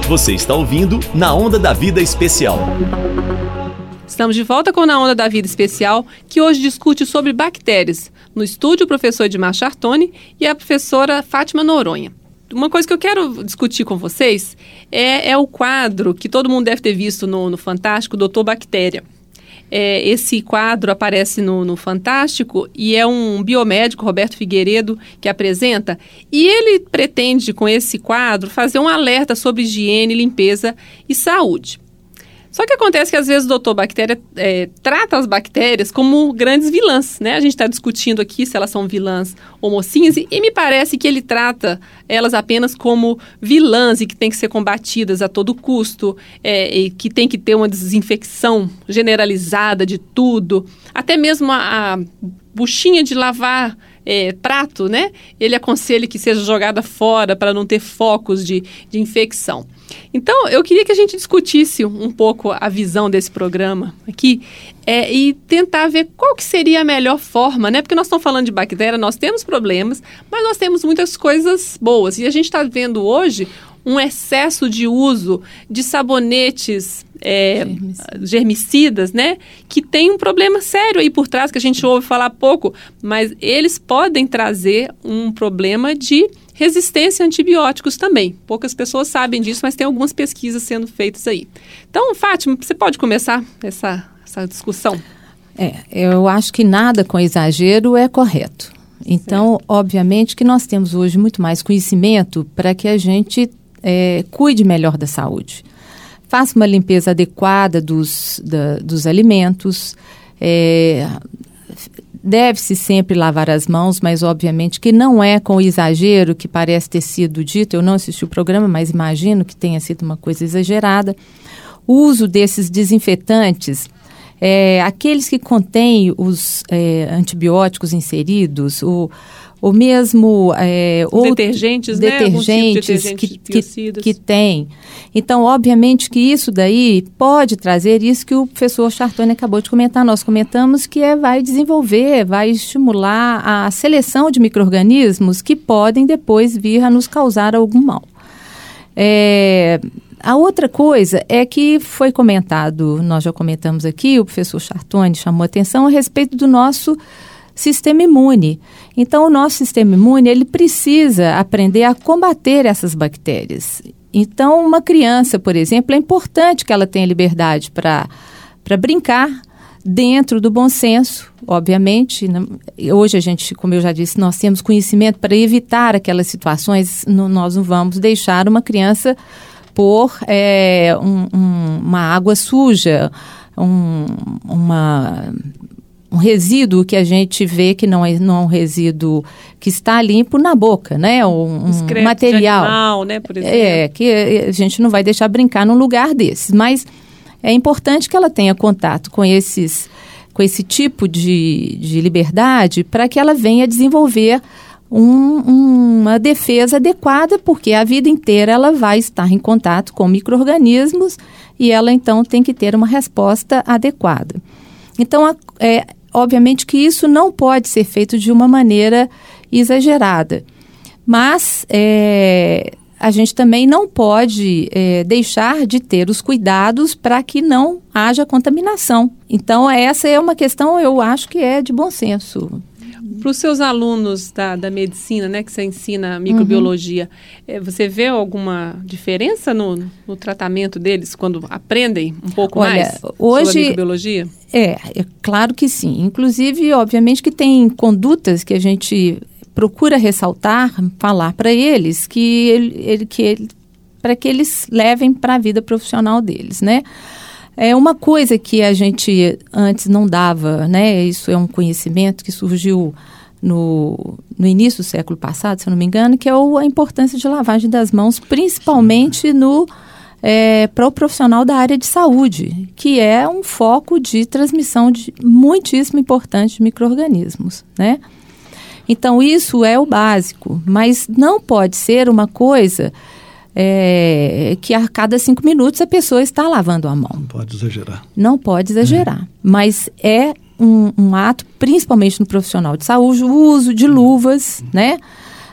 Você está ouvindo Na Onda da Vida Especial. Estamos de volta com Na Onda da Vida Especial, que hoje discute sobre bactérias. No estúdio, o professor Edmar Chartoni e a professora Fátima Noronha. Uma coisa que eu quero discutir com vocês é o quadro que todo mundo deve ter visto no Fantástico, Doutor Bactéria. Esse quadro aparece no Fantástico e é um biomédico, Roberto Figueiredo, que apresenta. E ele pretende, com esse quadro, fazer um alerta sobre higiene, limpeza e saúde. Só que acontece que, às vezes, o doutor Bactéria trata as bactérias como grandes vilãs, né? A gente está discutindo aqui se elas são vilãs ou mocinhas, e me parece que ele trata elas apenas como vilãs e que tem que ser combatidas a todo custo, e que tem que ter uma desinfecção generalizada de tudo. Até mesmo a buchinha de lavar prato, né? Ele aconselha que seja jogada fora para não ter focos de infecção. Então, eu queria que a gente discutisse um pouco a visão desse programa aqui e tentar ver qual que seria a melhor forma, né? Porque nós estamos falando de bactéria, nós temos problemas, mas nós temos muitas coisas boas. E a gente está vendo hoje um excesso de uso de sabonetes germicidas, né? Que tem um problema sério aí por trás, que a gente ouve falar pouco, mas eles podem trazer um problema de resistência a antibióticos também. Poucas pessoas sabem disso, mas tem algumas pesquisas sendo feitas aí. Então, Fátima, você pode começar essa discussão? Eu acho que nada com exagero é correto. Então, obviamente que nós temos hoje muito mais conhecimento para que a gente cuide melhor da saúde. Faça uma limpeza adequada dos alimentos, deve-se sempre lavar as mãos, mas obviamente que não é com o exagero que parece ter sido dito. Eu não assisti o programa, mas imagino que tenha sido uma coisa exagerada. O uso desses desinfetantes, aqueles que contêm os antibióticos inseridos, ou mesmo detergentes, que tem. Então, obviamente que isso daí pode trazer isso que o professor Chartoni acabou de comentar. Nós comentamos que vai desenvolver, vai estimular a seleção de micro-organismos que podem depois vir a nos causar algum mal. A outra coisa é que foi comentado, nós já comentamos aqui, o professor Chartoni chamou a atenção a respeito do nosso sistema imune. Então, o nosso sistema imune, ele precisa aprender a combater essas bactérias. Então, uma criança, por exemplo, é importante que ela tenha liberdade para brincar dentro do bom senso, obviamente. Hoje a gente, como eu já disse, nós temos conhecimento para evitar aquelas situações. Nós não vamos deixar uma criança pôr uma água suja, um resíduo que a gente vê que não é um resíduo que está limpo na boca, né? Um material. De animal, né, por exemplo. Que a gente não vai deixar brincar num lugar desses. Mas é importante que ela tenha contato com esse tipo de liberdade para que ela venha desenvolver uma defesa adequada, porque a vida inteira ela vai estar em contato com micro-organismos e ela então tem que ter uma resposta adequada. Então, obviamente que isso não pode ser feito de uma maneira exagerada, mas a gente também não pode deixar de ter os cuidados para que não haja contaminação. Então, essa é uma questão, eu acho que é de bom senso. Para os seus alunos da medicina, né, que você ensina microbiologia, você vê alguma diferença no tratamento deles quando aprendem um pouco mais sobre a microbiologia? É claro que sim. Inclusive, obviamente que tem condutas que a gente procura ressaltar, falar para eles para que eles levem para a vida profissional deles, né? É uma coisa que a gente antes não dava, né? Isso é um conhecimento que surgiu no início do século passado, se eu não me engano, que é a importância de lavagem das mãos, principalmente para o profissional da área de saúde, que é um foco de transmissão muitíssimo importante de micro-organismos, né? Então, isso é o básico, mas não pode ser uma coisa que a cada 5 minutos a pessoa está lavando a mão. Não pode exagerar. Não pode exagerar, mas é um ato, principalmente no profissional de saúde, o uso de luvas, né?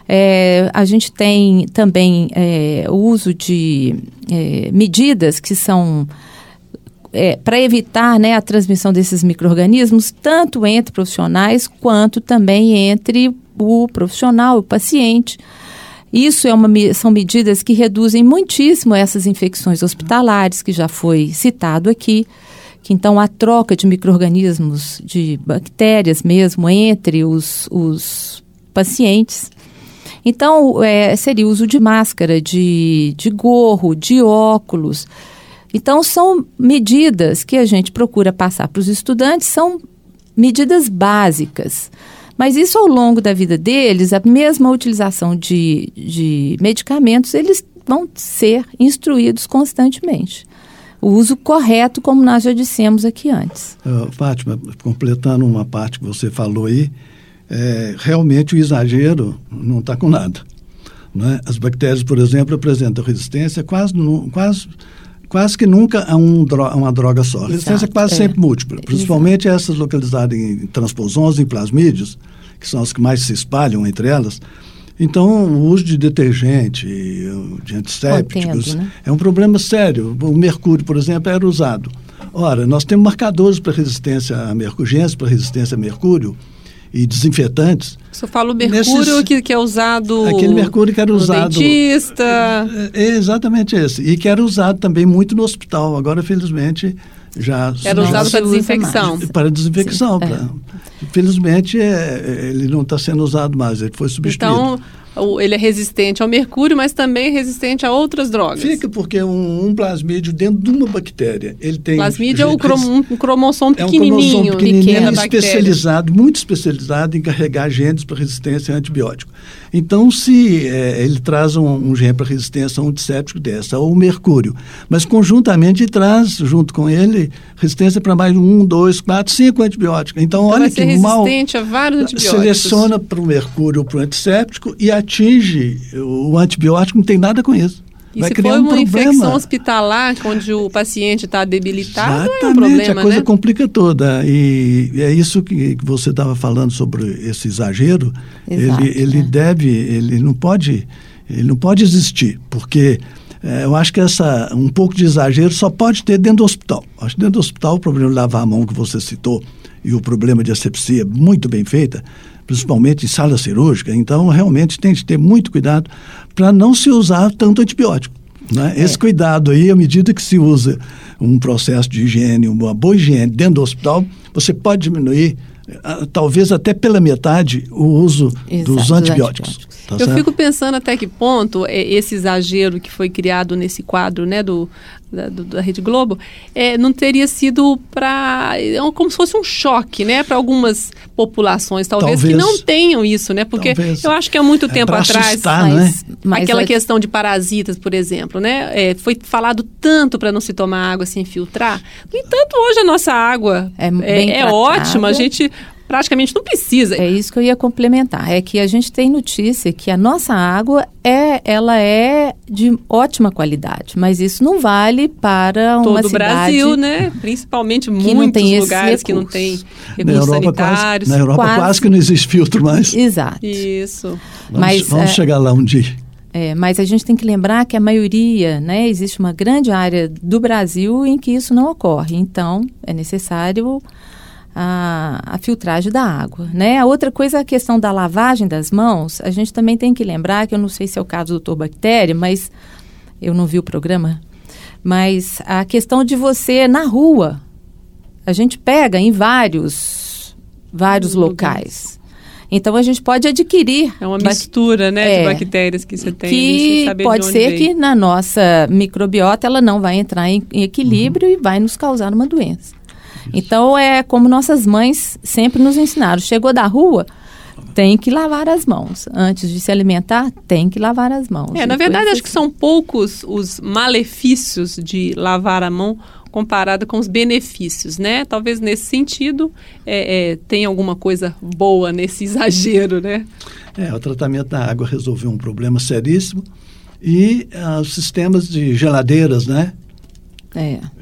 A gente tem também o uso de medidas que são para evitar, né, a transmissão desses micro-organismos, tanto entre profissionais quanto também entre o profissional, o paciente. Isso são medidas que reduzem muitíssimo essas infecções hospitalares, que já foi citado aqui, que então a troca de micro-organismos, de bactérias mesmo, entre os pacientes. Então, seria o uso de máscara, de gorro, de óculos. Então, são medidas que a gente procura passar para os estudantes, são medidas básicas. Mas isso, ao longo da vida deles, a mesma utilização de medicamentos, eles vão ser instruídos constantemente. O uso correto, como nós já dissemos aqui antes. Fátima, completando uma parte que você falou aí, realmente o exagero não está com nada. Né? As bactérias, por exemplo, apresentam resistência quase que nunca a uma droga só. A resistência é quase sempre múltipla, principalmente essas localizadas em transposons e plasmídeos, que são as que mais se espalham entre elas. Então, o uso de detergente, de antissépticos, né? É um problema sério. O mercúrio, por exemplo, era usado. Ora, nós temos marcadores para resistência a mercurgência, para resistência a mercúrio e desinfetantes. Você fala o mercúrio que é usado... Aquele mercúrio que era usado... No dentista... É exatamente esse. E que era usado também muito no hospital. Agora, felizmente, já... Era usado para desinfecção. Para desinfecção. Infelizmente, ele não está sendo usado mais. Ele foi substituído. Então, ele é resistente ao mercúrio, mas também resistente a outras drogas. Fica porque um plasmídio dentro de uma bactéria, ele tem... Plasmídio é um cromossomo pequenininho, especializado, muito especializado em carregar genes para resistência a antibiótico. Então, se ele traz um gene para resistência a um antisséptico dessa, ou o mercúrio, mas conjuntamente ele traz, junto com ele, resistência para mais 1, 2, 4, 5 antibióticos. Então olha que mal... resistente a vários antibióticos. Seleciona para o mercúrio ou para o antisséptico e atinge o antibiótico, não tem nada com isso. E se for uma infecção hospitalar, onde o paciente está debilitado, exatamente, é um problema, a coisa né? complica toda. E é isso que você estava falando sobre esse exagero. Exato, ele não pode existir, porque eu acho que um pouco de exagero só pode ter dentro do hospital. Acho que dentro do hospital o problema de lavar a mão que você citou e o problema de asepsia muito bem feita, principalmente em sala cirúrgica, então realmente tem que ter muito cuidado para não se usar tanto antibiótico. Né? Esse cuidado aí, à medida que se usa um processo de higiene, uma boa higiene dentro do hospital, você pode diminuir, talvez até pela metade, o uso dos antibióticos. Tá Eu fico pensando até que ponto esse exagero que foi criado nesse quadro, né, da Rede Globo, não teria sido como se fosse um choque, né, para algumas populações, talvez que não tenham isso, né, porque eu acho que há muito tempo atrás, assustar, mas aquela questão de parasitas, por exemplo, né, foi falado tanto para não se tomar água sem filtrar. No entanto, hoje a nossa água é ótima, a gente praticamente não precisa. É isso que eu ia complementar. É que a gente tem notícia que a nossa água ela é de ótima qualidade, mas isso não vale para uma cidade... Todo o Brasil, né? Principalmente muitos lugares que não tem recursos sanitários. Na Europa quase que não existe filtro mais. Exato. Isso. Vamos chegar lá um dia. Mas a gente tem que lembrar que a maioria, né, existe uma grande área do Brasil em que isso não ocorre. Então, é necessário a filtragem da água, né? A outra coisa é a questão da lavagem das mãos. A gente também tem que lembrar, que eu não sei se é o caso do Dr. Bactéria, mas eu não vi o programa, mas a questão de você, na rua, a gente pega em vários locais. Então, a gente pode adquirir... É uma mistura, né, de bactérias que você tem. Que pode ser que na nossa microbiota ela não vai entrar em equilíbrio e vai nos causar uma doença. Então, é como nossas mães sempre nos ensinaram. Chegou da rua, tem que lavar as mãos. Antes de se alimentar, tem que lavar as mãos. Na verdade, acho que são poucos os malefícios de lavar a mão comparado com os benefícios, né? Talvez nesse sentido tenha alguma coisa boa nesse exagero, né? O tratamento da água resolveu um problema seríssimo e os sistemas de geladeiras, né?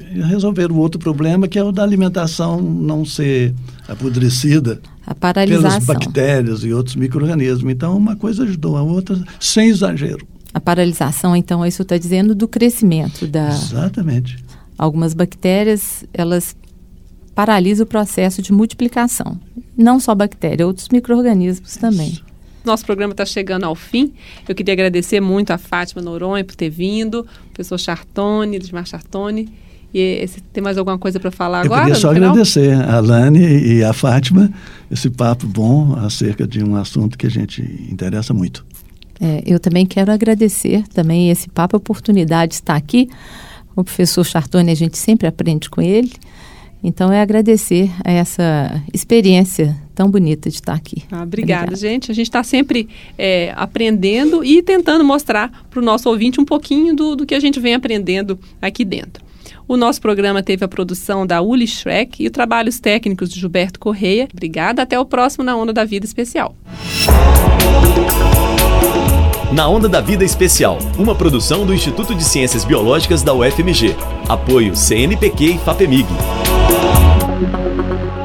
resolver o outro problema, que é o da alimentação não ser apodrecida pelas bactérias e outros micro-organismos. Então, uma coisa ajudou a outra, sem exagero. A paralisação, então, isso está dizendo do crescimento da... Exatamente. Algumas bactérias, elas paralisam o processo de multiplicação. Não só bactéria, outros micro-organismos também. Isso. Nosso programa está chegando ao fim. Eu queria agradecer muito a Fátima Noronha por ter vindo, o professor Chartoni, Edmar Chartoni. E tem mais alguma coisa para falar agora? Eu queria só agradecer a Lani e a Fátima, esse papo bom acerca de um assunto que a gente interessa muito. Eu também quero agradecer também esse papo, a oportunidade de estar aqui. O professor Chartoni, a gente sempre aprende com ele. Então, é agradecer a essa experiência tão bonita de estar aqui. Obrigada, gente. A gente está sempre aprendendo e tentando mostrar para o nosso ouvinte um pouquinho do que a gente vem aprendendo aqui dentro. O nosso programa teve a produção da Uli Schreck e os trabalhos técnicos de Gilberto Correia. Obrigada. Até o próximo Na Onda da Vida Especial. Na Onda da Vida Especial, uma produção do Instituto de Ciências Biológicas da UFMG. Apoio CNPq e FAPEMIG.